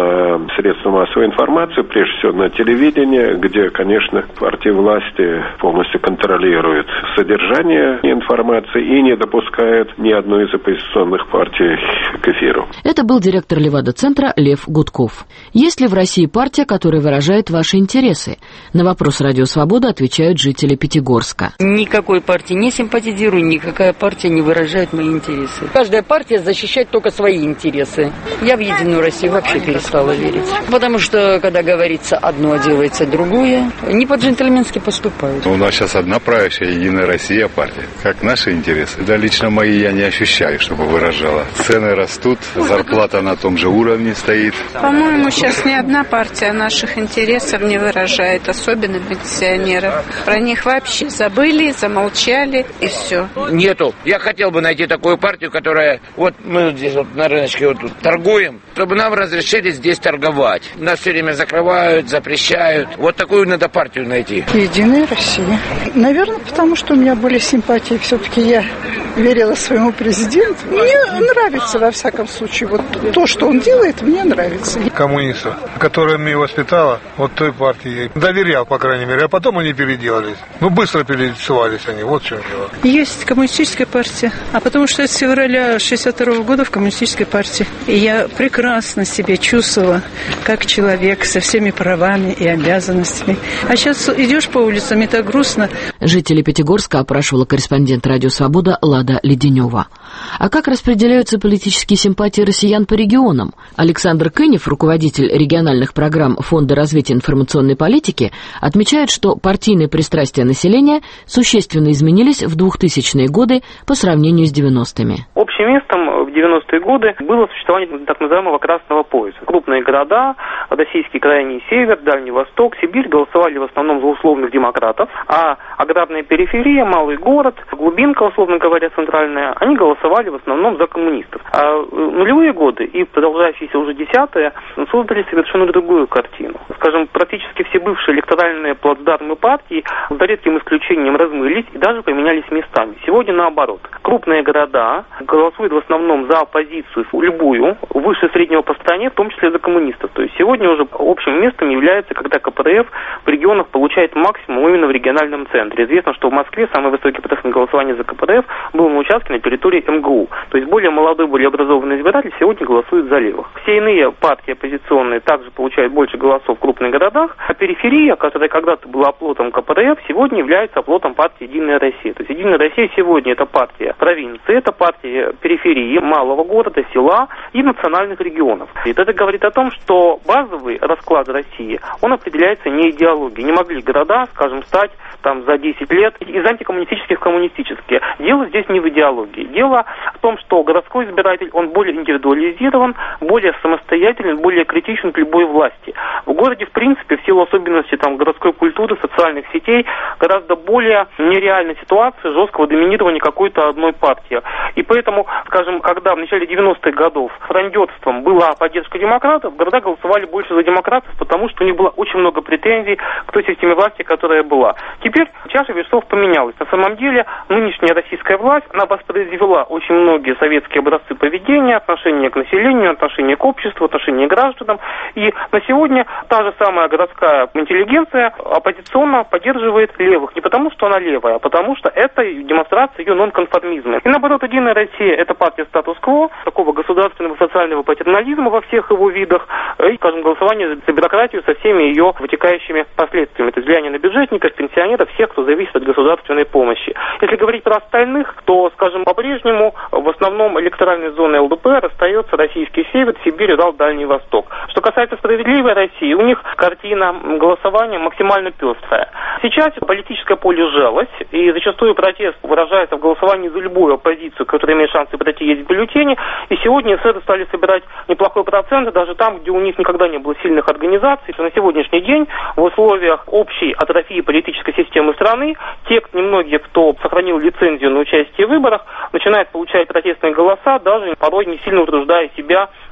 средства массовой информации, прежде всего на телевидении, где, конечно, партии власти полностью контролируют содержание информации и не допускают ни одной из оппозиционных партий к эфиру. Это был директор Левада-центра Лев Гудков. Есть ли в России партия, которая выражает ваши интересы? На вопрос «Радио Свобода» отвечают жители Пятигорска. Никакой партии не симпатизирую, никакая партия не выражает мои интересы. Каждая партия защищает только свои интересы. Я в Единую Россию вообще перестала верить. Потому что, когда говорится одно, а делается другое, не по-джентльменски поступают. У нас сейчас одна правящая Единая Россия партия. Как наши интересы? Да, лично мои я не ощущаю, чтобы выражала. Цены растут, зарплата на том же уровне стоит. По-моему, сейчас ни одна партия наших интересов не выражает, особенно пенсионеров. Про них вообще забыли, замолчали и все. Нету. Я хотел бы найти такую партию, которая... Вот мы здесь вот на рыночке вот тут торгуем, чтобы нам разрешили здесь торговать. Нас все время закрывают, запрещают. Вот такую надо партию найти. Единая Россия. Наверное, потому что у меня были симпатии. Все-таки я верила своему президенту. Мне нравится, во всяком случае, вот то, что он делает, мне нравится. Коммунистов, которая меня воспитала, вот той партии доверял, по крайней мере, а потом они переделались. Ну, быстро перелицевались они, вот в чем дело. Есть коммунистическая партия, а потому что я с февраля 1962 года в коммунистической партии. И я прекрасно себя чувствовала как человек со всеми правами и обязанностями. А сейчас идешь по улицам, и так грустно. Жители Пятигорска опрашивала корреспондент «Радио Свобода» Лада Леденева. А как распределяются политические симпатии россиян по регионам? Александр Кынев, руководитель региональных программ Фонда развития информационной политики, отмечает, что партийные пристрастия населения существенно изменились в 2000-е годы по сравнению с 90-ми. Общим местом в 90-е годы было существование так называемого красного пояса. Крупные города, российский крайний север, Дальний Восток, Сибирь голосовали в основном за условных демократов, а аграрная периферия, малый город, глубинка, условно говоря, центральная, они голосовали в основном за коммунистов. А нулевые годы и продолжающиеся уже десятые создали совершенно другую картину. Скажем, практически все бывшие электоральные плацдармы партий за редким исключением размылись и даже поменялись местами. Сегодня наоборот. Крупные города голосуют в основном за оппозицию, любую, выше среднего по стране, в том числе за коммунистов. То есть сегодня уже общим местом является, когда КПРФ в регионах получает максимум именно в региональном центре. Известно, что в Москве самый высокий процент голосования за КПРФ был на участке на территории МГУ. То есть более молодой, более образованный избиратель сегодня голосует за левых. Все иные партии оппозиционные также получают больше голосов в крупных городах, а периферия, которая когда-то была оплотом КПРФ, сегодня является оплотом партии «Единая Россия». То есть «Единая Россия» сегодня это партия провинции, это партия периферии, малого города, села и национальных регионов. И это говорит о том, что базовый расклад России, он определяется не идеологией. Не могли города, скажем, стать там за 10 лет из антикоммунистических в коммунистические. Дело здесь не в идеологии. Дело в том, что городской избиратель, он более индивидуализирован, более самостоятелен, более критичен к любой власти. В городе, в принципе, в силу особенностей там городской культуры, социальных сетей, гораздо более нереальная ситуация жесткого доминирования какой-то одной партии. И поэтому, скажем, когда в начале 90-х годов фрондетством была поддержка демократов, города голосовали больше за демократов, потому что у них было очень много претензий к той системе власти, которая была. Теперь чаша весов поменялась. На самом деле, нынешняя российская власть, она воспроизвела очень многие советские образцы поведения, отношения к населению, отношения к обществу, отношения к гражданам. И на сегодня та же самая городская интеллигенция оппозиционно поддерживает левых. Не потому, что она левая, а потому, что это демонстрация ее нонконформизма. И наоборот, «Единая Россия» — это партия статус-кво, такого государственного социального патернализма во всех его видах, и, скажем, голосование за бюрократию со всеми ее вытекающими последствиями. Это влияние на бюджетников, пенсионеров, всех, кто зависит от государственной помощи. Если говорить про остальных, то, скажем, по-прежнему в основном электоральной зоной ЛДПР остается российский север, Сибирь, Урал, Дальний Восток. Что касается «Справедливой России», у них картина голосования максимально пестрая. Сейчас политическое поле сжалось, и зачастую протест выражается в голосовании за любую оппозицию, которая имеет шансы пройти есть в бюллетене, и сегодня эсеры стали собирать неплохой процент, даже там, где у них никогда не было сильных организаций. На сегодняшний день в условиях общей атрофии политической системы страны, те немногие, кто сохранил лицензию на участие в выборах, начинают получать протестные голоса, даже порой не сильно утруждая себя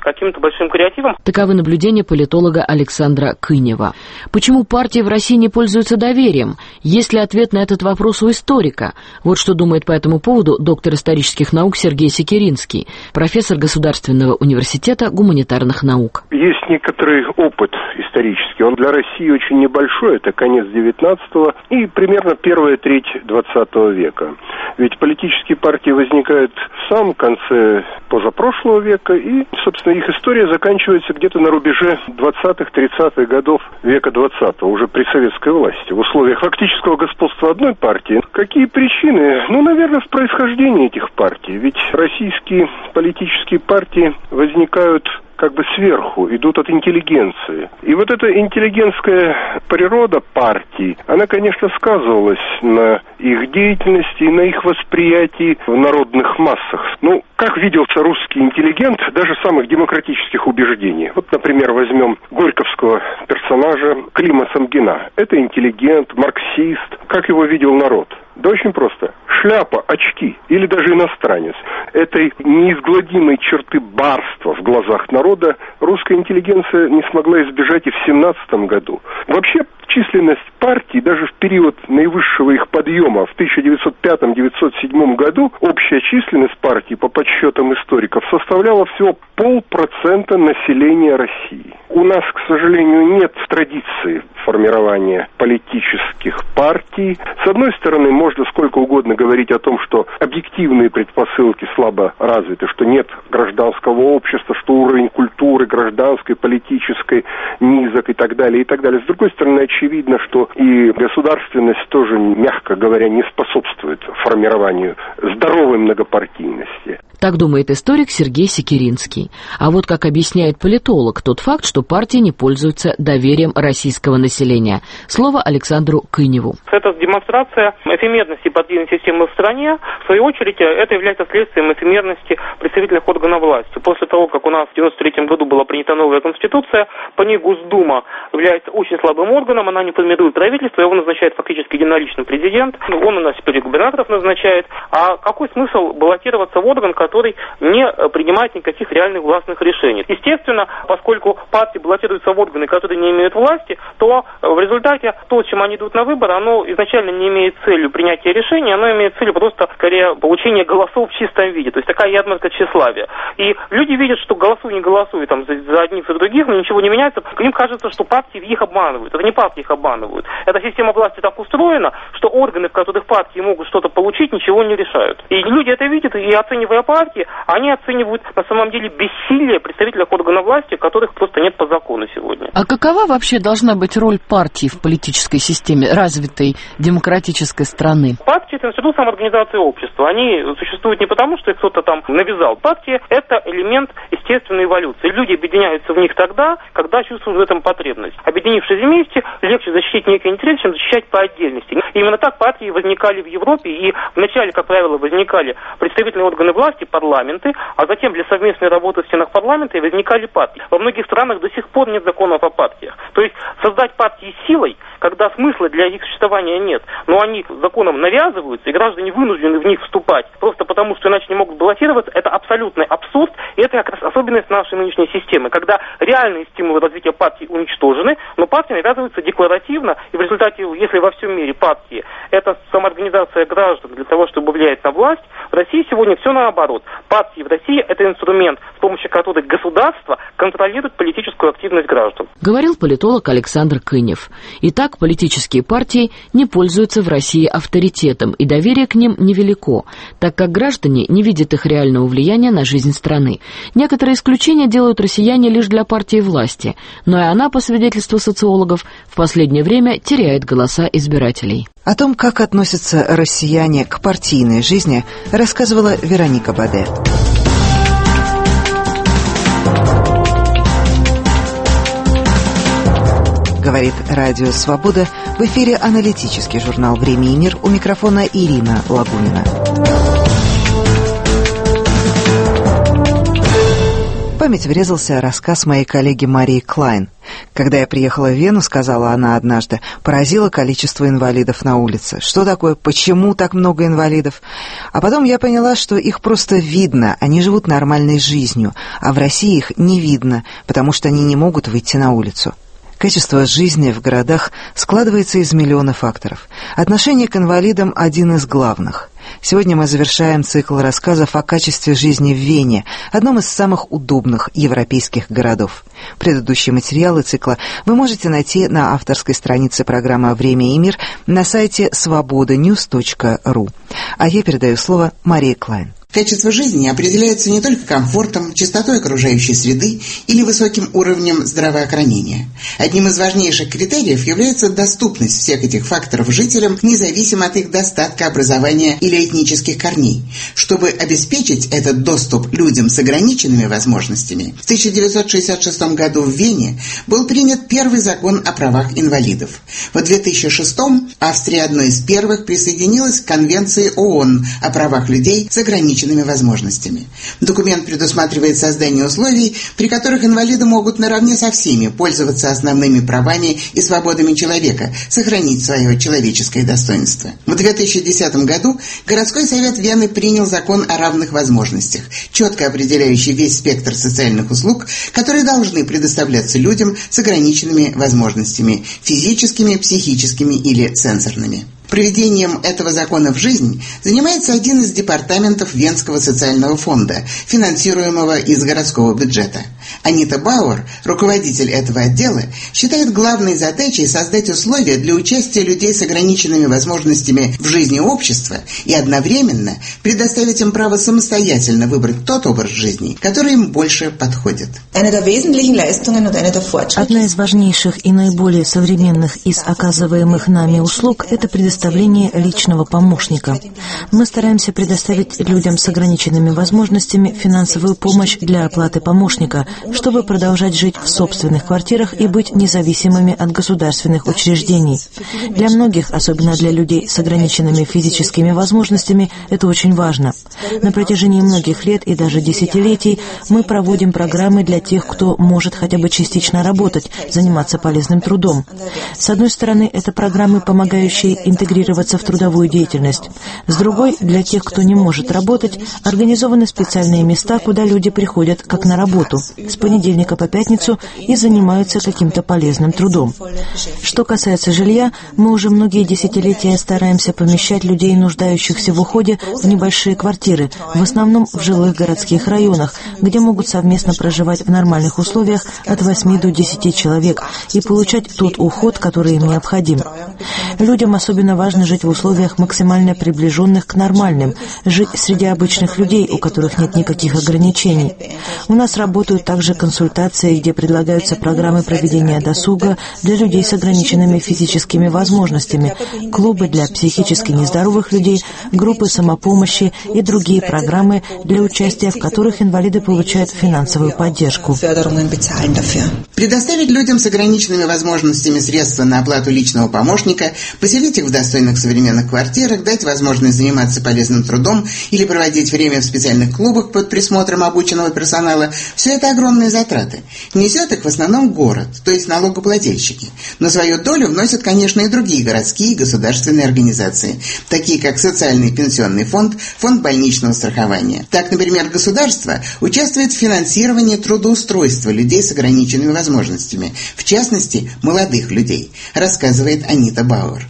каким-то большим креативом. Таковы наблюдения политолога Александра Кынева. Почему партии в России не пользуются доверием? Есть ли ответ на этот вопрос у историка? Вот что думает по этому поводу доктор исторических наук Сергей Секиринский, профессор Государственного университета гуманитарных наук. Есть некоторый опыт исторический. Он для России очень небольшой. Это конец 19-го и примерно первая треть 20 века. Ведь политические партии возникают в самом конце позапрошлого века, и, собственно, их история заканчивается где-то на рубеже 20-30-х годов века 20-го, уже при советской власти, в условиях фактического господства одной партии. Какие причины? Ну, наверное, в происхождении этих партий. Ведь российские политические партии возникают как бы сверху, идут от интеллигенции. И вот эта интеллигентская природа партий, она, конечно, сказывалась на их деятельности и на их восприятии в народных массах. Ну, как виделся русский интеллигент даже самых демократических убеждений. Вот, например, возьмем горьковского персонажа Клима Самгина. Это интеллигент, марксист. Как его видел народ? Да очень просто. Шляпа, очки или даже иностранец. Этой неизгладимой черты барства в глазах народа русская интеллигенция не смогла избежать и в 17 году. Вообще, численность партий даже в период наивысшего их подъема в 1905-1907 году, общая численность партий по подсчетам историков составляла всего 0,5% населения России. У нас, к сожалению, нет традиции формирования политических партий. С одной стороны, можно сколько угодно говорить о том, что объективные предпосылки слабо развиты, что нет гражданского общества, что уровень культуры гражданской, политической низок и так далее, и так далее. С другой стороны, очевидно, что и государственность тоже, мягко говоря, не способствует формированию здоровой многопартийности. Так думает историк Сергей Секиринский. А вот как объясняет политолог тот факт, что партии не пользуются доверием российского населения. Слово Александру Кыневу. Это демонстрация эфемерности партийной системы в стране. В свою очередь, это является следствием эфемерности представительных органов власти. После того, как у нас в 1993 году была принята новая конституция, по ней Госдума является очень слабым органом, она не формирует правительство, его назначает фактически единоличный президент, он у нас теперь губернаторов назначает. А какой смысл баллотироваться в орган, который не принимает никаких реальных властных решений? Естественно, поскольку партии баллотируются в органы, которые не имеют власти, то в результате то, с чем они идут на выборы, оно изначально не имеет целью принятия решений, оно имеет целью просто, скорее, получения голосов в чистом виде. То есть такая ярмарка тщеславия. И люди видят, что голосуй, не голосуй там, за одних и других, но ничего не меняется. Им кажется, что партии их обманывают. Это не партии их обманывают. Эта система власти так устроена, что органы, в которых партии могут что-то получить, ничего не решают. И люди это видят, и оценивая партии, они оценивают на самом деле бессилие представителей органов власти, которых просто нет по закону сегодня. А какова вообще должна быть роль партии в политической системе развитой демократической страны? Партии — это институт самоорганизации общества. Они существуют не потому, что их кто-то там навязал. Партии — это элемент естественной эволюции. Люди объединяются в них тогда, когда чувствуют в этом потребность. Объединившись вместе, легче защитить некий интерес, чем защищать по отдельности. И именно так партии возникали в Европе, и вначале, как правило, возникали представительные органы власти, парламенты, а затем для совместной работы в стенах парламента и возникали партии. Во многих странах до сих пор нет законов о партиях. То есть создать партии силой, когда смысла для их существования нет, но они законом навязываются, и граждане вынуждены в них вступать, просто потому, что иначе не могут баллотироваться, это абсолютный абсурд, и это как раз особенность нашей нынешней системы, когда реальные стимулы развития партий уничтожены, но партии навязываются декларативно, и в результате, если во всем мире партии — это самоорганизация граждан для того, чтобы влиять на власть, в России сегодня все наоборот. Партии в России — это инструмент, с помощью которого государство контролирует политическую активность граждан. Говорил политолог Александр Кынев. Итак, политические партии не пользуются в России авторитетом, и доверие к ним невелико, так как граждане не видят их реального влияния на жизнь страны. Некоторые исключения делают россияне лишь для партии власти, но и она, по свидетельству социологов, в последнее время теряет голоса избирателей. О том, как относятся россияне к партийной жизни, рассказывала Вероника Баде. Говорит Радио Свобода. В эфире аналитический журнал «Время и мир». У микрофона Ирина Лагунина. По память врезался рассказ моей коллеги Марии Клайн. Когда я приехала в Вену, сказала она однажды, поразило количество инвалидов на улице. Что такое? Почему так много инвалидов? А потом я поняла, что их просто видно, они живут нормальной жизнью, а в России их не видно, потому что они не могут выйти на улицу. Качество жизни в городах складывается из миллиона факторов. Отношение к инвалидам – один из главных. Сегодня мы завершаем цикл рассказов о качестве жизни в Вене, одном из самых удобных европейских городов. Предыдущие материалы цикла вы можете найти на авторской странице программы «Время и мир» на сайте svobodanews.ru. А я передаю слово Марии Клайн. Качество жизни определяется не только комфортом, чистотой окружающей среды или высоким уровнем здравоохранения. Одним из важнейших критериев является доступность всех этих факторов жителям, независимо от их достатка, образования или этнических корней. Чтобы обеспечить этот доступ людям с ограниченными возможностями, в 1966 году в Вене был принят первый закон о правах инвалидов. В 2006 Австрия одной из первых присоединилась к Конвенции ООН о правах людей с ограниченными возможностями. Документ предусматривает создание условий, при которых инвалиды могут наравне со всеми пользоваться основными правами и свободами человека, сохранить свое человеческое достоинство. В 2010 году городской совет Вены принял закон о равных возможностях, четко определяющий весь спектр социальных услуг, которые должны предоставляться людям с ограниченными возможностями – физическими, психическими или сенсорными. Проведением этого закона в жизнь занимается один из департаментов Венского социального фонда, финансируемого из городского бюджета. Анита Бауэр, руководитель этого отдела, считает главной задачей создать условия для участия людей с ограниченными возможностями в жизни общества и одновременно предоставить им право самостоятельно выбрать тот образ жизни, который им больше подходит. Одна из важнейших и наиболее современных из оказываемых нами услуг – это предоставление личного помощника. Мы стараемся предоставить людям с ограниченными возможностями финансовую помощь для оплаты помощника, чтобы продолжать жить в собственных квартирах и быть независимыми от государственных учреждений. Для многих, особенно для людей с ограниченными физическими возможностями, это очень важно. На протяжении многих лет и даже десятилетий мы проводим программы для тех, кто может хотя бы частично работать, заниматься полезным трудом. С одной стороны, это программы, помогающие интегрироваться в трудовую деятельность. С другой, для тех, кто не может работать, организованы специальные места, куда люди приходят как на работу, с понедельника по пятницу и занимаются каким-то полезным трудом. Что касается жилья, мы уже многие десятилетия стараемся помещать людей, нуждающихся в уходе, в небольшие квартиры, в основном в жилых городских районах, где могут совместно проживать в нормальных условиях от 8 до 10 человек и получать тот уход, который им необходим. Людям особенно важно жить в условиях, максимально приближенных к нормальным, жить среди обычных людей, у которых нет никаких ограничений. У нас работают также консультации, где предлагаются программы проведения досуга для людей с ограниченными физическими возможностями, клубы для психически нездоровых людей, группы самопомощи и другие программы, для участия в которых инвалиды получают финансовую поддержку. Предоставить людям с ограниченными возможностями средства на оплату личного помощника, поселить их в достойных современных квартирах, дать возможность заниматься полезным трудом или проводить время в специальных клубах под присмотром обученного персонала – все это огромные затраты. Несет их в основном город, то есть налогоплательщики. Но свою долю вносят, конечно, и другие городские и государственные организации, такие как Социальный пенсионный фонд, Фонд больничного страхования. Так, например, государство участвует в финансировании трудоустройства людей с ограниченными возможностями, в частности, молодых людей, рассказывает Анита Бауэр.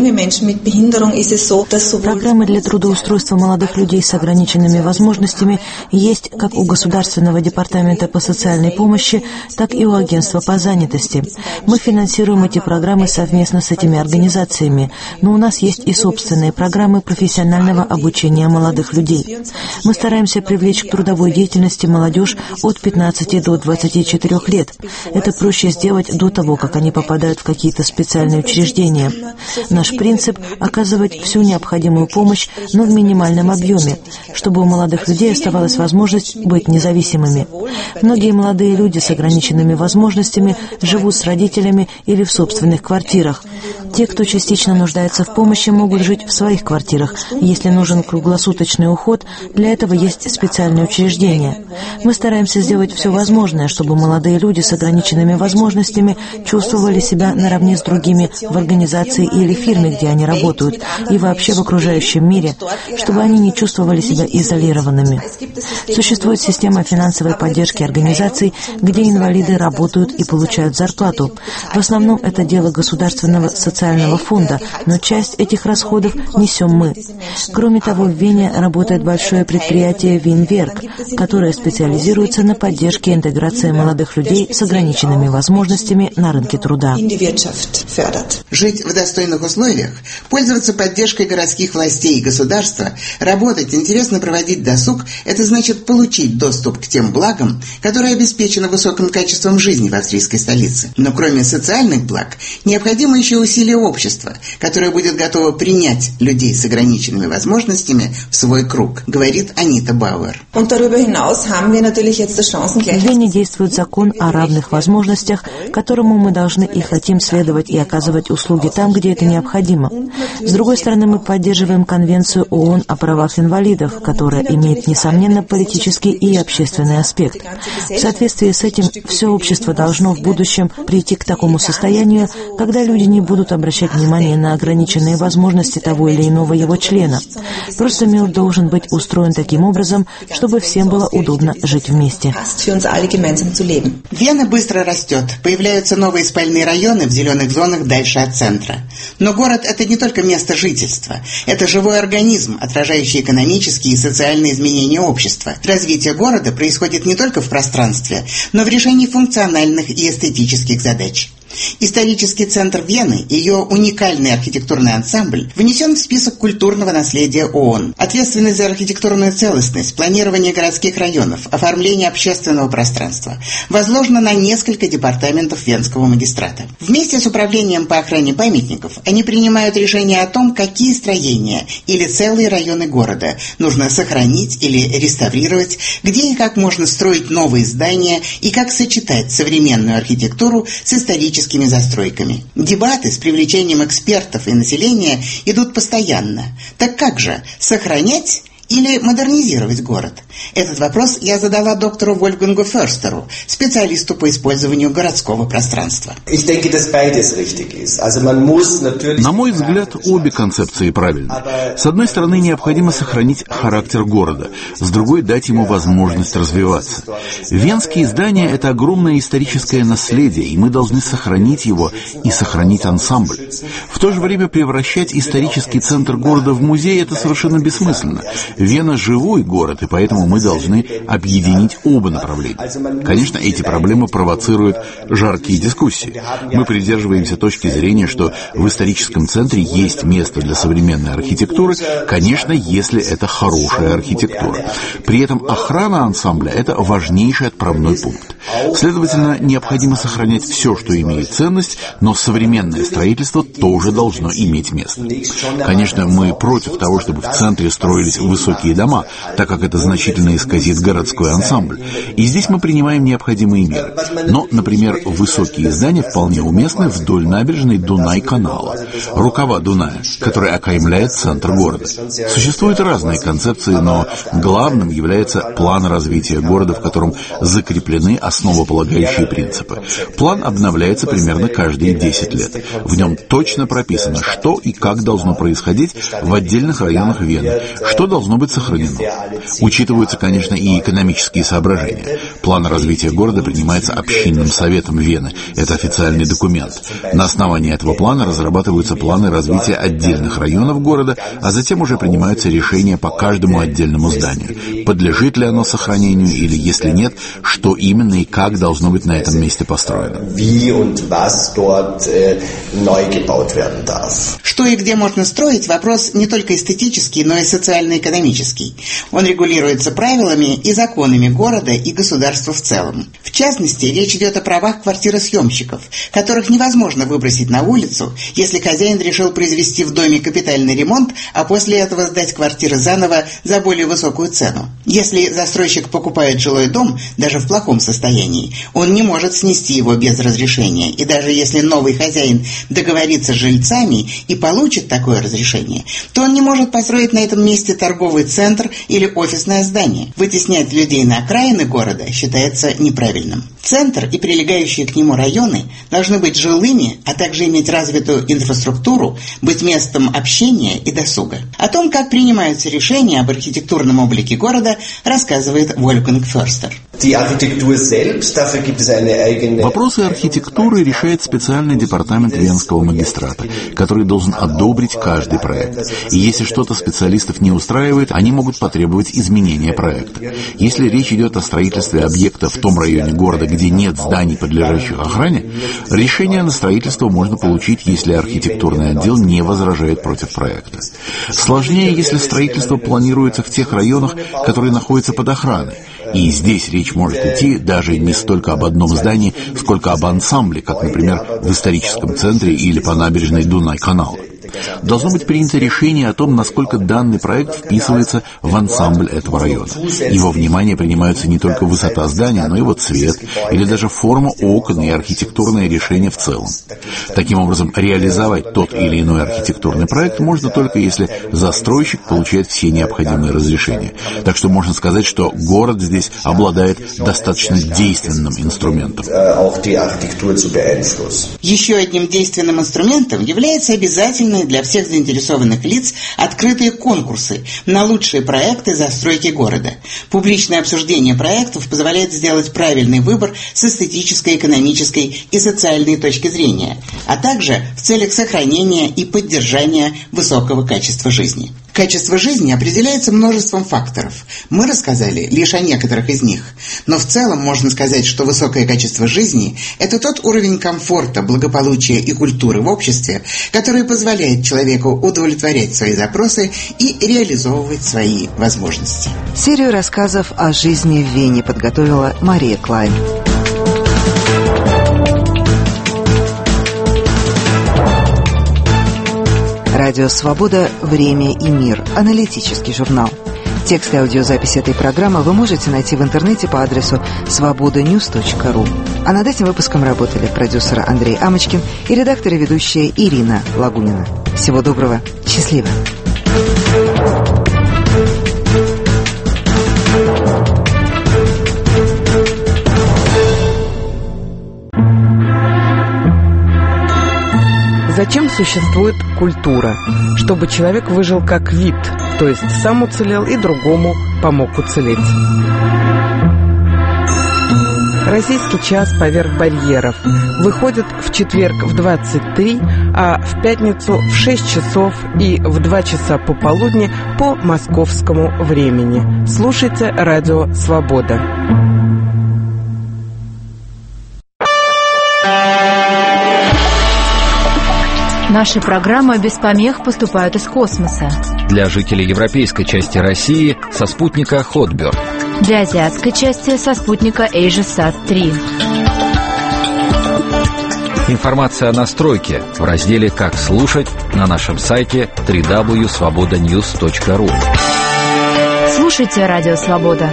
Программы для трудоустройства молодых людей с ограниченными возможностями есть как у Государственного департамента по социальной помощи, так и у Агентства по занятости. Мы финансируем эти программы совместно с этими организациями, но у нас есть и собственные программы профессионального обучения молодых людей. Мы стараемся привлечь к трудовой деятельности молодежь от 15 до 24 лет. Это проще сделать до того, как они попадают в какие-то специальные учреждения. Наш принцип – оказывать всю необходимую помощь, но в минимальном объеме, чтобы у молодых людей оставалась возможность быть независимыми. Многие молодые люди с ограниченными возможностями живут с родителями или в собственных квартирах. Те, кто частично нуждается в помощи, могут жить в своих квартирах. Если нужен круглосуточный уход, для этого есть специальные учреждения. Мы стараемся сделать все возможное, чтобы молодые люди с ограниченными возможностями чувствовали себя наравне с другими в организации или фирме, где они работают, и вообще в окружающем мире, чтобы они не чувствовали себя изолированными. Существует система финансовой поддержки организаций, где инвалиды работают и получают зарплату. В основном это дело Государственного социального фонда, но часть этих расходов несем мы. Кроме того, в Вене работает большое предприятие «Винверк», которое специализируется на поддержке и интеграции молодых людей с ограниченными возможностями на рынке труда. Жить в достойных условиях, пользоваться поддержкой городских властей и государства, работать, интересно проводить досуг – это значит получить доступ к тем благам, которые обеспечены высоким качеством жизни в австрийской столице. Но кроме социальных благ, необходимо еще усилие общества, которое будет готово принять людей с ограниченными возможностями в свой круг, говорит Анита Бауэр. В Вене действует закон о равных возможностях, которому мы должны и хотим следовать и оказывать услуги там, где это необходимо. С другой стороны, мы поддерживаем Конвенцию ООН о правах инвалидов, которая имеет, несомненно, политический и общественный аспект. В соответствии с этим, все общество должно в будущем прийти к такому состоянию, когда люди не будут обращать внимание на ограниченные возможности того или иного его члена. Просто мир должен быть устроен таким образом, чтобы всем было удобно жить вместе. Вена быстро растет, появляются новые спальные районы в зеленых зонах дальше от центра. Но город – это не только место жительства, это живой организм, отражающий экономические и социальные изменения общества. Развитие города происходит не только в пространстве, но в решении функциональных и эстетических задач. Исторический центр Вены и ее уникальный архитектурный ансамбль внесен в список культурного наследия ООН. Ответственность за архитектурную целостность, планирование городских районов, оформление общественного пространства возложено на несколько департаментов Венского магистрата. Вместе с управлением по охране памятников они принимают решение о том, какие строения или целые районы города нужно сохранить или реставрировать, где и как можно строить новые здания и как сочетать современную архитектуру с историческими застройками. Дебаты с привлечением экспертов и населения идут постоянно. Так как же, сохранять или модернизировать город? Этот вопрос я задала доктору Вольфгангу Ферстеру, специалисту по использованию городского пространства. На мой взгляд, обе концепции правильны. С одной стороны, необходимо сохранить характер города, с другой — дать ему возможность развиваться. Венские здания — это огромное историческое наследие, и мы должны сохранить его и сохранить ансамбль. В то же время превращать исторический центр города в музей — это совершенно бессмысленно. Вена — живой город, и поэтому мы должны объединить оба направления. Конечно, эти проблемы провоцируют жаркие дискуссии. Мы придерживаемся точки зрения, что в историческом центре есть место для современной архитектуры, конечно, если это хорошая архитектура. При этом охрана ансамбля — это важнейший отправной пункт. Следовательно, необходимо сохранять все, что имеет ценность, но современное строительство тоже должно иметь место. Конечно, мы против того, чтобы в центре строились высокие дома, так как это значительно исказит городской ансамбль. И здесь мы принимаем необходимые меры. Но, например, высокие здания вполне уместны вдоль набережной Дунай-канала, рукава Дуная, который окаймляет центр города. Существуют разные концепции, но главным является план развития города, в котором закреплены основополагающие принципы. План обновляется примерно каждые 10 лет. В нем точно прописано, что и как должно происходить в отдельных районах Вены, что должно быть сохранено. Учитываются, конечно, и экономические соображения. План развития города принимается общинным советом Вены. Это официальный документ. На основании этого плана разрабатываются планы развития отдельных районов города, а затем уже принимаются решения по каждому отдельному зданию. Подлежит ли оно сохранению или, если нет, что именно и как должно быть на этом месте построено. Что и где можно строить — вопрос не только эстетический, но и социально-экономический. социально-экономический. Он регулируется правилами и законами города и государства в целом. В частности, речь идет о правах квартиросъемщиков, которых невозможно выбросить на улицу, если хозяин решил произвести в доме капитальный ремонт, а после этого сдать квартиры заново за более высокую цену. Если застройщик покупает жилой дом, даже в плохом состоянии, он не может снести его без разрешения, и даже если новый хозяин договорится с жильцами и получит такое разрешение, то он не может построить на этом месте торговый центр или офисное здание. Вытеснять людей на окраины города считается неправильным. Центр и прилегающие к нему районы должны быть жилыми, а также иметь развитую инфраструктуру, быть местом общения и досуга. О том, как принимаются решения об архитектурном облике города, рассказывает Вольфганг Ферстер. Вопросы архитектуры решает специальный департамент Венского магистрата, который должен одобрить каждый проект. И если что-то специалистов не устраивает, они могут потребовать изменения проекта. Если речь идет о строительстве объекта в том районе города, где нет зданий, подлежащих охране, решение на строительство можно получить, если архитектурный отдел не возражает против проекта. Сложнее, если строительство планируется в тех районах, которые находятся под охраной. И здесь речь может идти даже не столько об одном здании, сколько об ансамбле, как, например, в историческом центре или по набережной Дунай-канала. Должно быть принято решение о том, насколько данный проект вписывается в ансамбль этого района. Его внимание принимаются не только высота здания, но и его цвет, или даже форма окон и архитектурное решение в целом. Таким образом, реализовать тот или иной архитектурный проект можно только если застройщик получает все необходимые разрешения. Так что можно сказать, что город здесь обладает достаточно действенным инструментом. Еще одним действенным инструментом является обязательный для всех заинтересованных лиц открытые конкурсы на лучшие проекты застройки города. Публичное обсуждение проектов позволяет сделать правильный выбор с эстетической, экономической и социальной точки зрения, а также в целях сохранения и поддержания высокого качества жизни. Качество жизни определяется множеством факторов. Мы рассказали лишь о некоторых из них. Но в целом можно сказать, что высокое качество жизни – это тот уровень комфорта, благополучия и культуры в обществе, который позволяет человеку удовлетворять свои запросы и реализовывать свои возможности. Серию рассказов о жизни в Вене подготовила Мария Клайн. Радио «Свобода. Время и мир». Аналитический журнал. Текст и аудиозапись этой программы вы можете найти в интернете по адресу svobodanews.ru. А над этим выпуском работали продюсер Андрей Амочкин и редактор и ведущая Ирина Лагунина. Всего доброго. Счастливо. Зачем существует культура? Чтобы человек выжил как вид, то есть сам уцелел и другому помог уцелеть. Российский час поверх барьеров выходит в четверг в 23, а в пятницу в 6 часов и в 2 часа пополудни по московскому времени. Слушайте радио «Свобода». Наши программы без помех поступают из космоса. Для жителей европейской части России со спутника Хотберг. Для азиатской части со спутника AsiaSat-3. Информация о настройке в разделе «Как слушать» на нашем сайте www.svobodanews.ru. Слушайте радио «Свобода».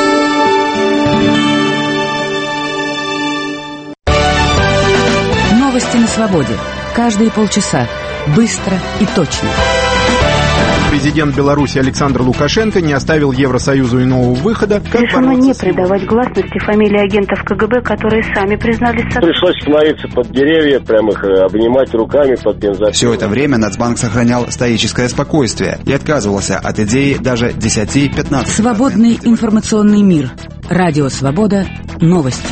Новости на свободе. Каждые полчаса. Быстро и точно. Президент Беларуси Александр Лукашенко не оставил Евросоюзу иного выхода, как решено не придавать гласности фамилии агентов КГБ, которые сами признались... Пришлось становиться под деревья, прям их обнимать руками под бензопилой. Все это время Нацбанк сохранял стоическое спокойствие и отказывался от идеи даже 10-15. Свободный информационный мир. Радио «Свобода». Новости.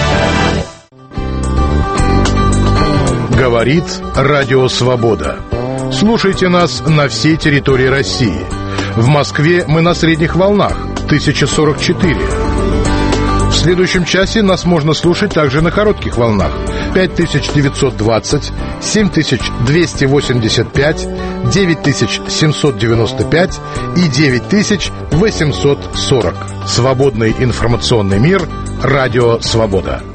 Говорит Радио Свобода. Слушайте нас на всей территории России. В Москве мы на средних волнах 1044. В следующем часе нас можно слушать также на коротких волнах. 5920, 7285, 9795 и 9840. Свободный информационный мир. Радио «Свобода».